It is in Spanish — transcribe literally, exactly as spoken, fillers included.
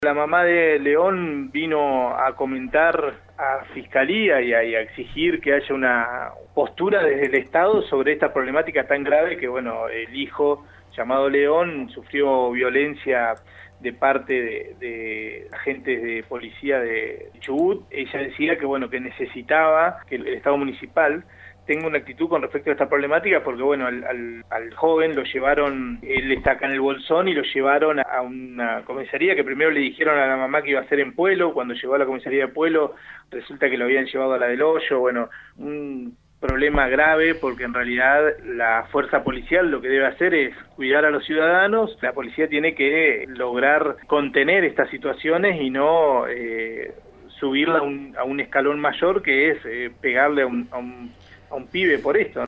La mamá de León vino a comentar a Fiscalía y a, y a exigir que haya una postura desde el Estado sobre esta problemática tan grave que, bueno, el hijo llamado León sufrió violencia de parte de, de agentes de policía de Chubut. Ella decía que, bueno, que necesitaba que el Estado municipal tenga una actitud con respecto a esta problemática porque, bueno, al, al, al joven lo llevaron, él está acá en el Bolsón y lo llevaron a una comisaría que primero le dijeron a la mamá que iba a ser en Puelo. Cuando llegó a la comisaría de Puelo resulta que lo habían llevado a la del Hoyo. Bueno, un problema grave porque en realidad la fuerza policial lo que debe hacer es cuidar a los ciudadanos. La policía tiene que lograr contener estas situaciones y no eh, subirla a un, a un escalón mayor, que es eh, pegarle a un, a un a un pibe por esto.